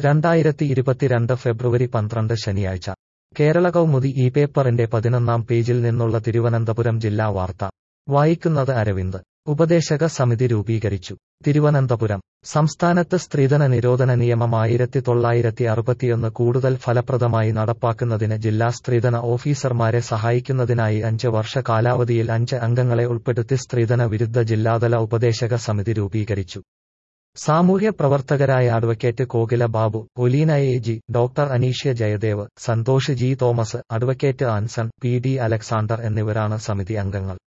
2022 ഫെബ്രുവരി 12 ശനിയാഴ്ച കേരള കൗമുദി ഈ പേപ്പറിന്റെ 11-ാം പേജിൽ നിന്നുള്ള തിരുവനന്തപുരം ജില്ലാ വാർത്ത വായിക്കുന്നത് അരവിന്ദ്. ഉപദേശക സമിതി രൂപീകരിച്ചു. തിരുവനന്തപുരം സംസ്ഥാനത്ത് സ്ത്രീധന നിരോധന നിയമം 1961 കൂടുതൽ ഫലപ്രദമായി നടപ്പാക്കുന്നതിന് ജില്ലാ സ്ത്രീധന ഓഫീസർമാരെ സഹായിക്കുന്നതിനായി 5 വർഷ കാലാവധിയിൽ 5 അംഗങ്ങളെ ഉൾപ്പെടുത്തി സ്ത്രീധന വിരുദ്ധ ജില്ലാതല ഉപദേശക സമിതി രൂപീകരിച്ചു. സാമൂഹ്യ പ്രവർത്തകരായ advocate Kokila Babu, Oleena A G, doctor Aneeshya Jayadev, Santhosh G Thomas, advocate Anson, P D Alexander എന്നിവരാണ് സമിതി അംഗങ്ങൾ.